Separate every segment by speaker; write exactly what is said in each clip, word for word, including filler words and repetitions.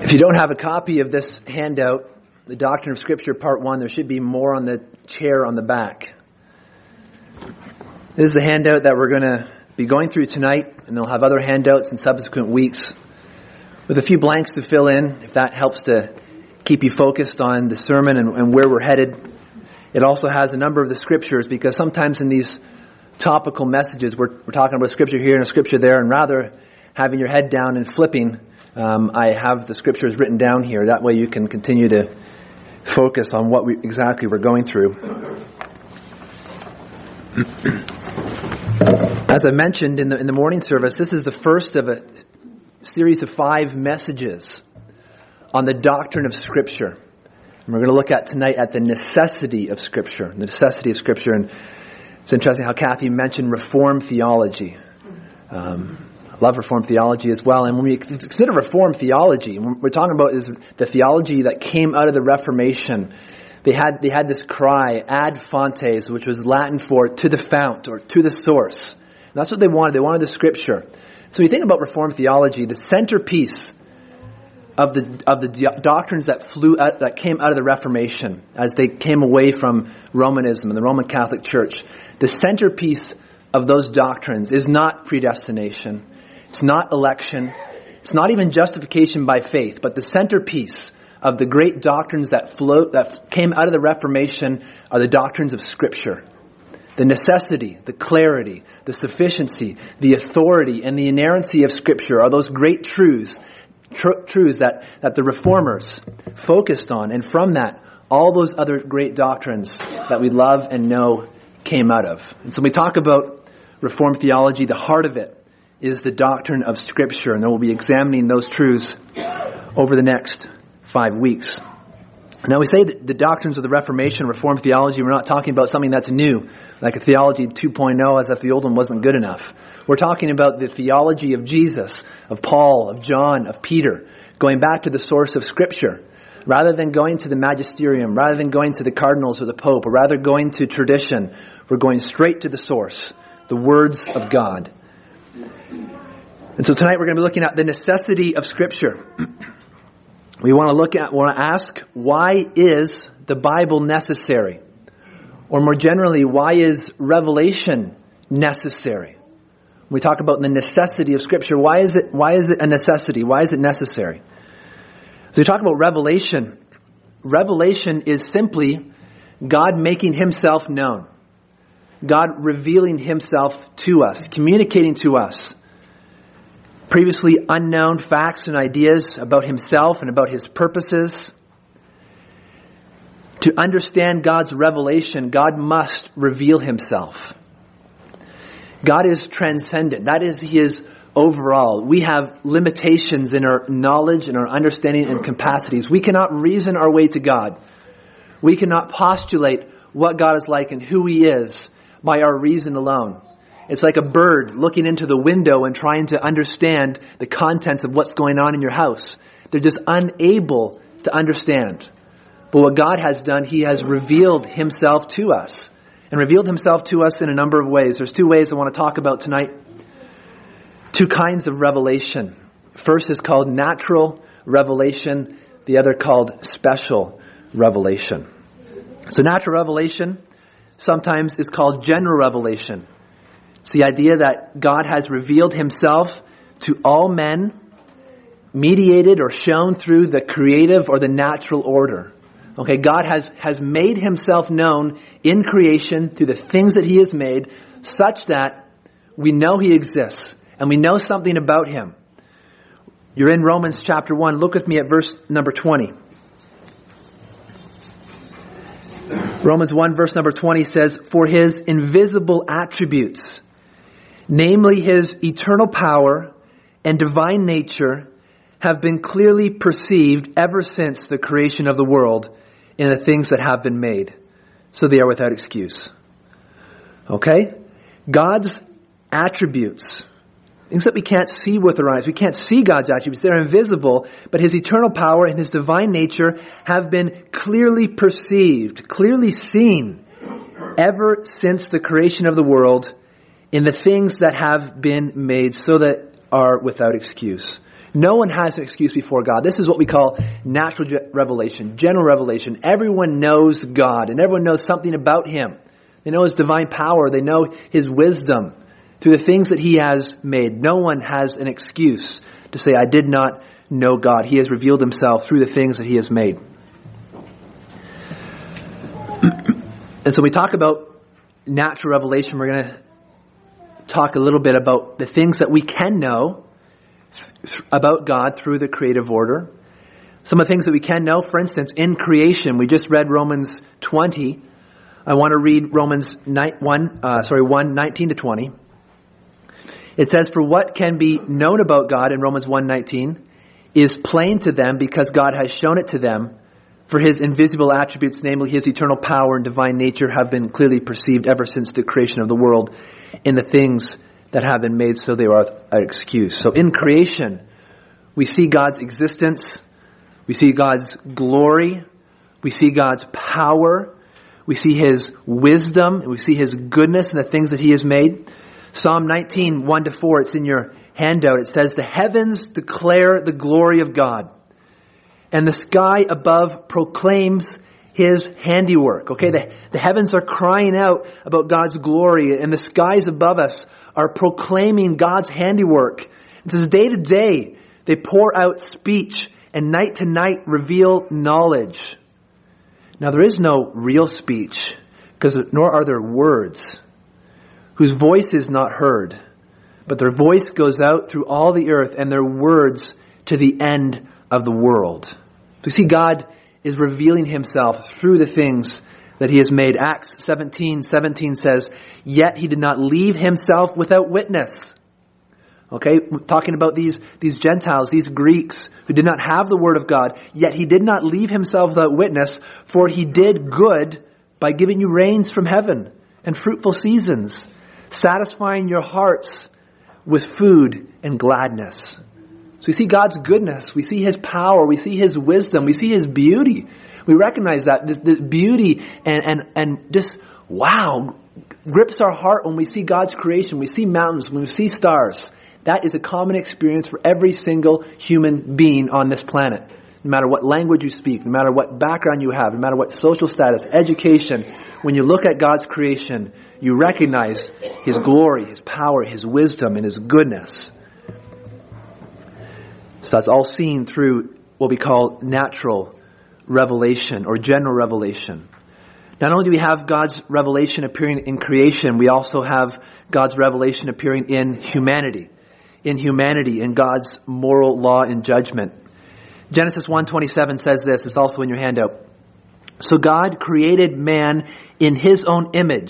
Speaker 1: If you don't have a copy of this handout, the Doctrine of Scripture Part one, there should be more on the chair on the back. This is a handout that we're going to be going through tonight, and they'll have other handouts in subsequent weeks with a few blanks to fill in, if that helps to keep you focused on the sermon and, and where we're headed. It also has a number of the scriptures, because sometimes in these topical messages, we're, we're talking about a scripture here and a scripture there, and rather having your head down and flipping, um, I have the scriptures written down here. That way you can continue to focus on what we exactly we're going through. As I mentioned in the in the morning service, this is the first of a series of five messages on the doctrine of Scripture. And we're going to look at tonight at the necessity of Scripture, the necessity of Scripture. And it's interesting how Kathy mentioned Reformed theology. Um, I love Reformed theology as well. And when we consider Reformed theology, what we're talking about is the theology that came out of the Reformation. They had they had this cry, ad fontes, which was Latin for to the fount or to the source. And that's what they wanted. They wanted the Scripture. So when you think about Reformed theology, the centerpiece of the of the doctrines that flew out, that came out of the Reformation, as they came away from Romanism and the Roman Catholic Church, the centerpiece of those doctrines is not predestination. It's not election. It's not even justification by faith. But the centerpiece of the great doctrines that flow, that came out of the Reformation are the doctrines of Scripture. The necessity, the clarity, the sufficiency, the authority, and the inerrancy of Scripture are those great truths, tr- truths that, that the Reformers focused on. And from that, all those other great doctrines that we love and know came out of. And so when we talk about Reformed theology, the heart of it is the doctrine of Scripture. And then we'll be examining those truths over the next five weeks. Now we say that the doctrines of the Reformation, Reformed theology, we're not talking about something that's new, like a theology two point oh, as if the old one wasn't good enough. We're talking about the theology of Jesus, of Paul, of John, of Peter, going back to the source of Scripture, rather than going to the magisterium, rather than going to the cardinals or the pope, or rather going to tradition. We're going straight to the source, the words of God. And so tonight we're going to be looking at the necessity of Scripture. We want to look at, want to ask, why is the Bible necessary? Or more generally, why is revelation necessary? When we talk about the necessity of Scripture, why is it, why is it a necessity? Why is it necessary? So we talk about revelation. Revelation is simply God making Himself known. God revealing Himself to us, communicating to us previously unknown facts and ideas about Himself and about His purposes. To understand God's revelation, God must reveal Himself. God is transcendent. That is His overall. We have limitations in our knowledge and our understanding and capacities. We cannot reason our way to God. We cannot postulate what God is like and who He is by our reason alone. It's like a bird looking into the window and trying to understand the contents of what's going on in your house. They're just unable to understand. But what God has done, He has revealed Himself to us. And revealed Himself to us in a number of ways. There's two ways I want to talk about tonight. Two kinds of revelation. First is called natural revelation. The other called special revelation. So natural revelation sometimes is called general revelation. It's the idea that God has revealed Himself to all men, mediated or shown through the creative or the natural order. Okay, God has, has made Himself known in creation through the things that He has made, such that we know He exists and we know something about Him. You're in Romans chapter one. Look with me at verse number twenty. Romans one verse number twenty says, "For His invisible attributes, namely His eternal power and divine nature, have been clearly perceived ever since the creation of the world in the things that have been made, so they are without excuse." Okay? God's attributes, things that we can't see with our eyes. We can't see God's attributes. They're invisible, but His eternal power and His divine nature have been clearly perceived, clearly seen ever since the creation of the world in the things that have been made, so that are without excuse. No one has an excuse before God. This is what we call natural revelation, general revelation. Everyone knows God and everyone knows something about Him. They know His divine power. They know His wisdom through the things that He has made. No one has an excuse to say, I did not know God. He has revealed Himself through the things that He has made. And so we talk about natural revelation. We're going to talk a little bit about the things that we can know about God through the creative order. Some of the things that we can know, for instance, in creation, we just read Romans twenty. I want to read Romans one, uh, sorry, one, nineteen to twenty. It says, for what can be known about God in Romans one nineteen is plain to them because God has shown it to them. For His invisible attributes, namely His eternal power and divine nature, have been clearly perceived ever since the creation of the world in the things that have been made, so they are an excuse. So in creation, we see God's existence, we see God's glory, we see God's power, we see His wisdom, and we see His goodness in the things that He has made. Psalm nineteen, one to four, it's in your handout. It says, the heavens declare the glory of God, and the sky above proclaims His handiwork. Okay, the, the heavens are crying out about God's glory, and the skies above us are proclaiming God's handiwork. It says day to day they pour out speech, and night to night reveal knowledge. Now there is no real speech, because nor are there words, whose voice is not heard, but their voice goes out through all the earth, and their words to the end of the world. So we see God is revealing Himself through the things that He has made. Acts seventeen seventeen says, yet He did not leave Himself without witness. Okay, talking about these, these Gentiles, these Greeks who did not have the Word of God, yet He did not leave Himself without witness, for He did good by giving you rains from heaven and fruitful seasons, satisfying your hearts with food and gladness. So we see God's goodness, we see His power, we see His wisdom, we see His beauty. We recognize that this, this beauty and, and, and just, wow, grips our heart when we see God's creation. We see mountains, when we see stars. That is a common experience for every single human being on this planet. No matter what language you speak, no matter what background you have, no matter what social status, education, when you look at God's creation, you recognize His glory, His power, His wisdom, and His goodness. So that's all seen through what we call natural revelation or general revelation. Not only do we have God's revelation appearing in creation, we also have God's revelation appearing in humanity. In humanity, in God's moral law and judgment. Genesis one twenty-seven says this, it's also in your handout. So God created man in His own image.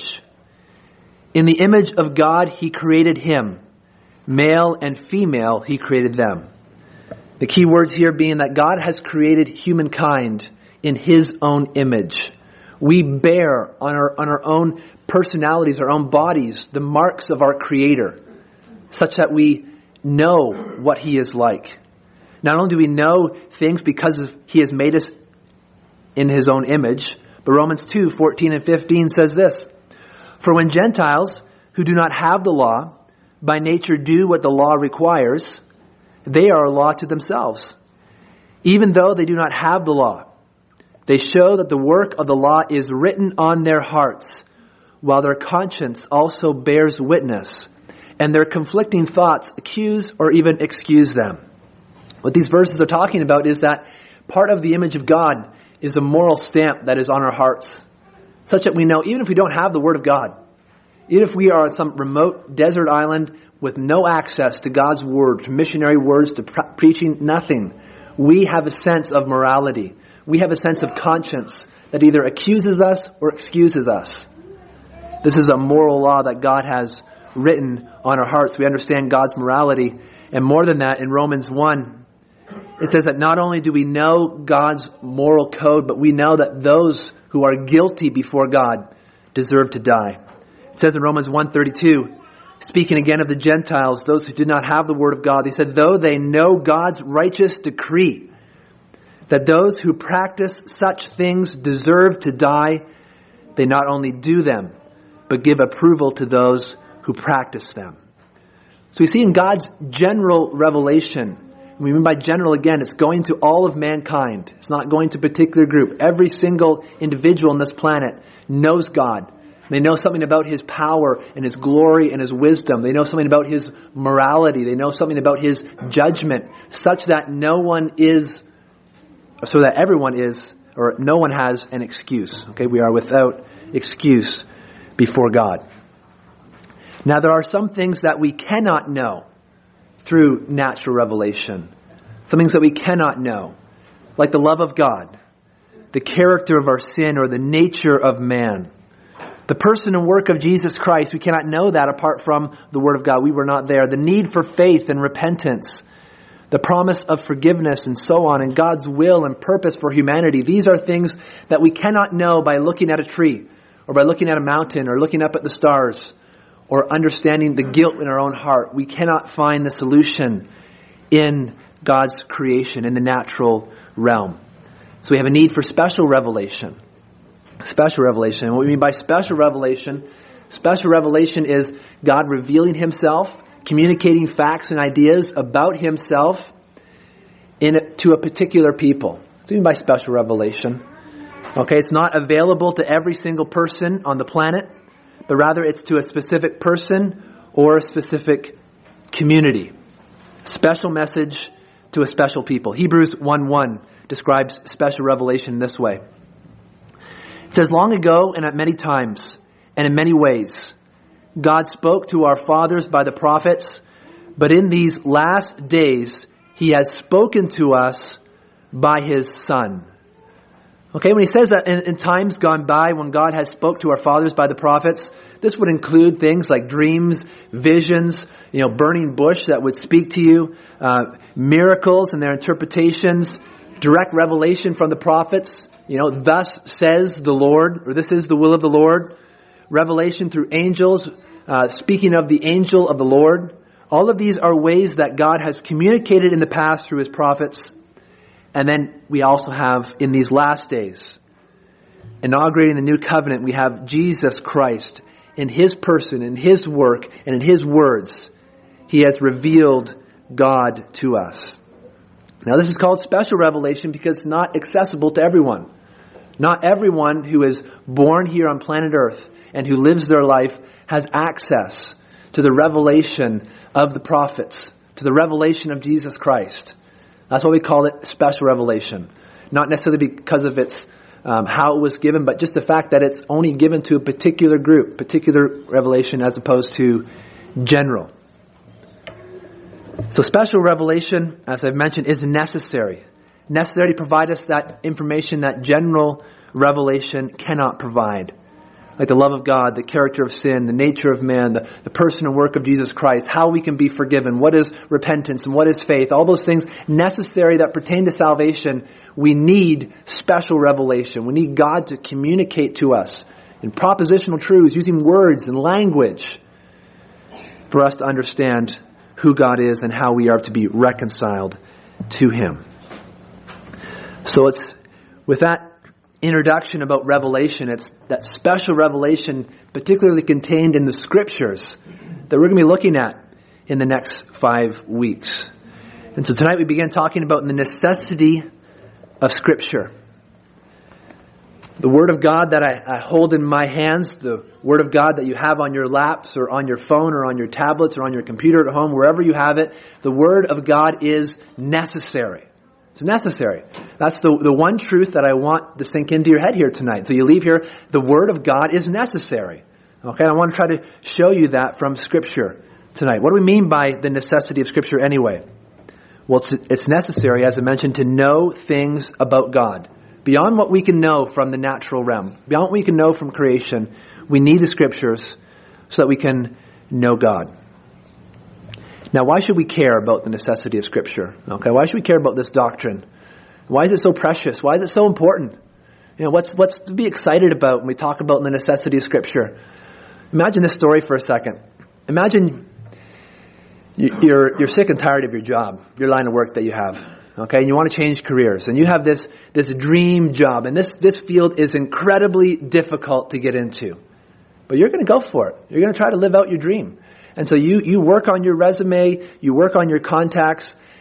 Speaker 1: In the image of God, He created him. Male and female, He created them. The key words here being that God has created humankind in His own image. We bear on our, on our own personalities, our own bodies, the marks of our Creator, such that we know what He is like. Not only do we know things because of He has made us in His own image, but Romans two, fourteen and fifteen says this, for when Gentiles who do not have the law, by nature do what the law requires, they are a law to themselves. Even though they do not have the law, they show that the work of the law is written on their hearts, while their conscience also bears witness, and their conflicting thoughts accuse or even excuse them. What these verses are talking about is that part of the image of God is a moral stamp that is on our hearts, such that we know, even if we don't have the Word of God, even if we are on some remote desert island with no access to God's Word, to missionary words, to pre- preaching, nothing, we have a sense of morality. We have a sense of conscience that either accuses us or excuses us. This is a moral law that God has written on our hearts. We understand God's morality. And more than that, in Romans one, it says that not only do we know God's moral code, but we know that those who are guilty before God deserve to die. It says in Romans one thirty-two, speaking again of the Gentiles, those who did not have the Word of God, they said, though they know God's righteous decree, that those who practice such things deserve to die, they not only do them, but give approval to those who practice them. So we see in God's general revelation We mean by general, again, it's going to all of mankind. It's not going to a particular group. Every single individual on this planet knows God. They know something about His power and His glory and His wisdom. They know something about His morality. They know something about His judgment, such that no one is, so that everyone is, or no one has an excuse. Okay, we are without excuse before God. Now, there are some things that we cannot know through natural revelation. Some things that we cannot know, like the love of God, the character of our sin, or the nature of man. The person and work of Jesus Christ, we cannot know that apart from the Word of God. We were not there. The need for faith and repentance, the promise of forgiveness and so on, and God's will and purpose for humanity. These are things that we cannot know by looking at a tree, or by looking at a mountain, or looking up at the stars, or understanding the guilt in our own heart. We cannot find the solution in God's creation, in the natural realm. So we have a need for special revelation. Special revelation. And what we mean by special revelation, special revelation is God revealing Himself, communicating facts and ideas about Himself in a, to a particular people. That's what we mean by special revelation. Okay, it's not available to every single person on the planet, but rather it's to a specific person or a specific community. Special message to a special people. Hebrews one one describes special revelation this way. It says, long ago and at many times and in many ways, God spoke to our fathers by the prophets, but in these last days, He has spoken to us by His Son. Okay, when He says that in, in times gone by when God has spoke to our fathers by the prophets, this would include things like dreams, visions, you know, burning bush that would speak to you, uh, miracles and their interpretations, direct revelation from the prophets, you know, thus says the Lord, or this is the will of the Lord, revelation through angels, uh, speaking of the angel of the Lord. All of these are ways that God has communicated in the past through His prophets. And then we also have in these last days, inaugurating the new covenant, we have Jesus Christ in His person, in His work, and in His words. He has revealed God to us. Now this is called special revelation because it's not accessible to everyone. Not everyone who is born here on planet Earth and who lives their life has access to the revelation of the prophets, to the revelation of Jesus Christ. That's why we call it special revelation. Not necessarily because of its um, how it was given, but just the fact that it's only given to a particular group, particular revelation as opposed to general. So special revelation, as I've mentioned, is necessary. Necessary to provide us that information that general revelation cannot provide. Like the love of God, the character of sin, the nature of man, the, the person and work of Jesus Christ, how we can be forgiven, what is repentance and what is faith, all those things necessary that pertain to salvation. We need special revelation. We need God to communicate to us in propositional truths, using words and language for us to understand who God is and how we are to be reconciled to Him. So it's with that introduction about revelation, it's that special revelation particularly contained in the Scriptures that we're going to be looking at in the next five weeks. And so tonight we begin talking about the necessity of Scripture. The Word of God that I, I hold in my hands, the Word of God that you have on your laps or on your phone or on your tablets or on your computer at home, wherever you have it, the Word of God is necessary. It's necessary. That's the, the one truth that I want to sink into your head here tonight. So you leave here, the Word of God is necessary. Okay, I want to try to show you that from Scripture tonight. What do we mean by the necessity of Scripture anyway? Well, it's, it's necessary, as I mentioned, to know things about God. Beyond what we can know from the natural realm, beyond what we can know from creation, we need the Scriptures so that we can know God. Now, why should we care about the necessity of Scripture? Okay, why should we care about this doctrine? Why is it so precious? Why is it so important? You know, what's what's to be excited about when we talk about the necessity of Scripture? Imagine this story for a second. Imagine you're you're sick and tired of your job, your line of work that you have. Okay, and you want to change careers, and you have this this dream job, and this this field is incredibly difficult to get into, but you're going to go for it. You're going to try to live out your dream. And so you, you work on your resume, you work on your contacts,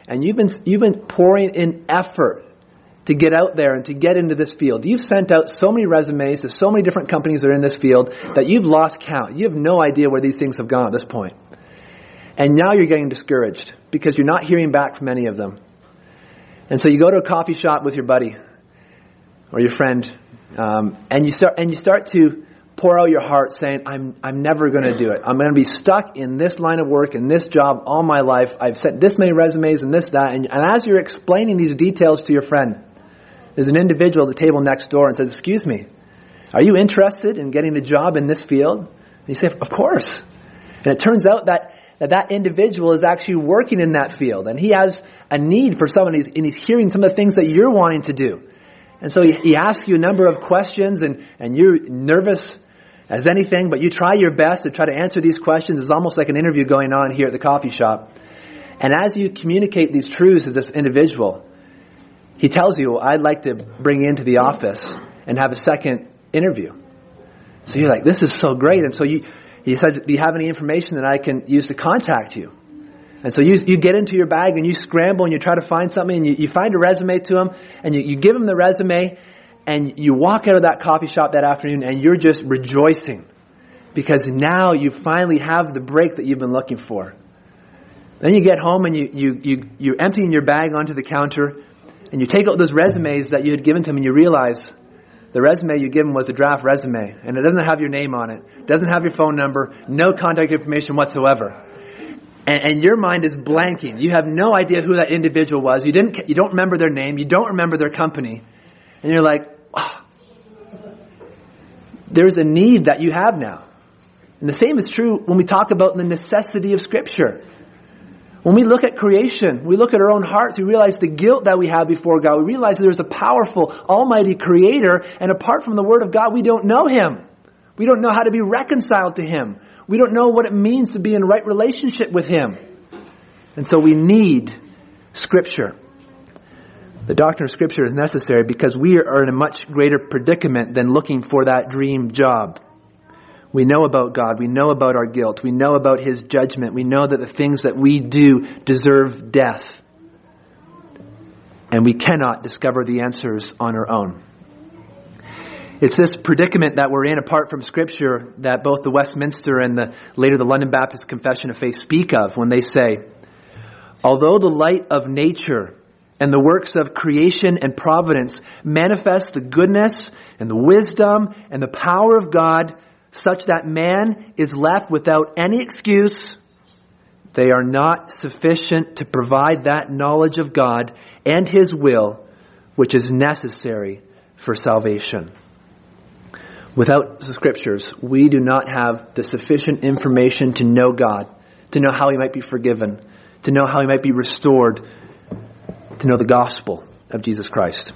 Speaker 1: and you've been you've been pouring in effort to get out there and to get into this field. You've sent out so many resumes to so many different companies that are in this field that you've lost count. You have no idea where these things have gone at this point. And now you're getting discouraged because you're not hearing back from any of them. And so you go to a coffee shop with your buddy or your friend, um, and you start and you start to pour out your heart saying, I'm I'm never going to do it. I'm going to be stuck in this line of work, in this job all my life. I've sent this many resumes and this, that. And, and as you're explaining these details to your friend, there's an individual at the table next door and says, excuse me, are you interested in getting a job in this field? And you say, of course. And it turns out that that, that individual is actually working in that field. And he has a need for someone, and he's, and he's hearing some of the things that you're wanting to do. And so he, he asks you a number of questions, and, and you're nervous as anything, but you try your best to try to answer these questions. It's almost like an interview going on here at the coffee shop. And as you communicate these truths to this individual, he tells you, I'd like to bring you into the office and have a second interview. So you're like, this is so great. And so you, he said, do you have any information that I can use to contact you? And so you you get into your bag and you scramble and you try to find something, and you, you find a resume to him, and you, you give him the resume, and you walk out of that coffee shop that afternoon and you're just rejoicing because now you finally have the break that you've been looking for. Then you get home and you, you, you, you're emptying your bag onto the counter, and you take out those resumes that you had given to him, and you realize the resume you gave him was a draft resume, and it doesn't have your name on it. It doesn't have your phone number, no contact information whatsoever. And, and your mind is blanking. You have no idea who that individual was. You didn't. You don't remember their name. You don't remember their company. And you're like, oh, there's a need that you have now. And the same is true when we talk about the necessity of Scripture. When we look at creation, we look at our own hearts, we realize the guilt that we have before God. We realize that there's a powerful, almighty Creator, and apart from the Word of God, we don't know Him. We don't know how to be reconciled to Him. We don't know what it means to be in right relationship with Him. And so we need Scripture. The doctrine of Scripture is necessary because we are in a much greater predicament than looking for that dream job. We know about God. We know about our guilt. We know about His judgment. We know that the things that we do deserve death. And we cannot discover the answers on our own. It's this predicament that we're in apart from Scripture that both the Westminster and the later the London Baptist Confession of Faith speak of when they say, although the light of nature and the works of creation and providence manifest the goodness and the wisdom and the power of God, such that man is left without any excuse, they are not sufficient to provide that knowledge of God and His will, which is necessary for salvation. Without the Scriptures, we do not have the sufficient information to know God, to know how He might be forgiven, to know how He might be restored, to know the gospel of Jesus Christ.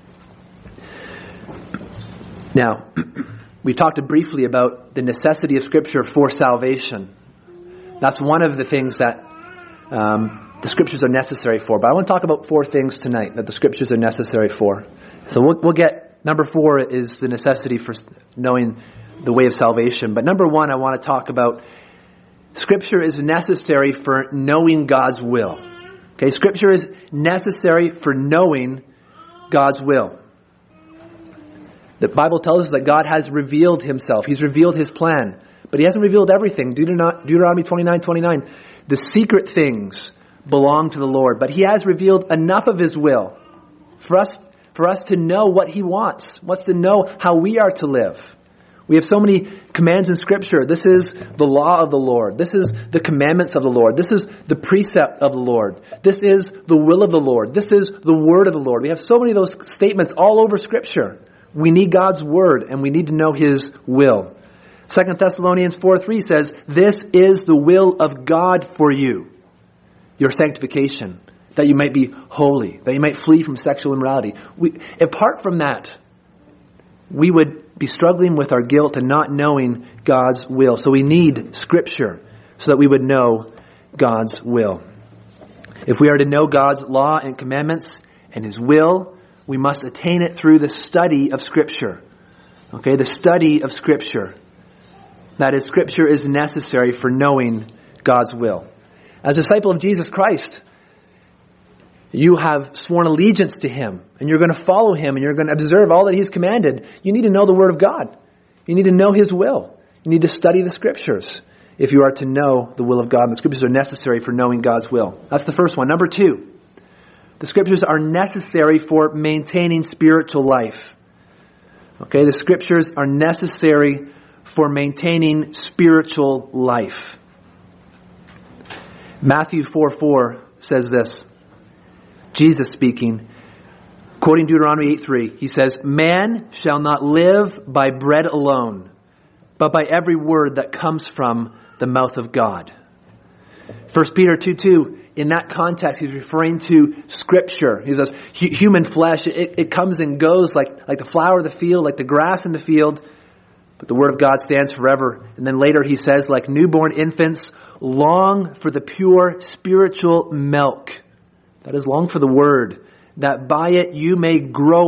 Speaker 1: Now, we talked briefly about the necessity of Scripture for salvation. That's one of the things that um, the Scriptures are necessary for. But I want to talk about four things tonight that the Scriptures are necessary for. So we'll, we'll get, number four is the necessity for knowing the way of salvation. But number one, I want to talk about Scripture is necessary for knowing God's will. Okay, Scripture is necessary for knowing God's will. The Bible tells us that God has revealed Himself. He's revealed His plan. But He hasn't revealed everything. Deuteronomy twenty-nine twenty-nine. The secret things belong to the Lord. But He has revealed enough of His will for us, for us to know what He wants. Wants to know how we are to live. We have so many commands in Scripture. This is the law of the Lord. This is the commandments of the Lord. This is the precept of the Lord. This is the will of the Lord. This is the word of the Lord. We have so many of those statements all over Scripture. We need God's word, and we need to know His will. Second Thessalonians four three says, this is the will of God for you, your sanctification, that you might be holy, that you might flee from sexual immorality. We, apart from that, we would be struggling with our guilt and not knowing God's will. So we need Scripture so that we would know God's will. If we are to know God's law and commandments and His will, we must attain it through the study of Scripture. Okay, the study of Scripture. That is, Scripture is necessary for knowing God's will. As a disciple of Jesus Christ, you have sworn allegiance to Him, and you're going to follow Him, and you're going to observe all that He's commanded, you need to know the Word of God. You need to know His will. You need to study the Scriptures if you are to know the will of God. And the Scriptures are necessary for knowing God's will. That's the first one. Number two, the Scriptures are necessary for maintaining spiritual life. Okay, the Scriptures are necessary for maintaining spiritual life. Matthew four four says this. Jesus speaking, quoting Deuteronomy eight three, he says, "Man shall not live by bread alone, but by every word that comes from the mouth of God." First Peter two two, in that context, he's referring to Scripture. He says, human flesh, it, it comes and goes like, like the flower of the field, like the grass in the field, but the Word of God stands forever. And then later he says, like newborn infants, long for the pure spiritual milk. That is, long for the Word, that by it you may grow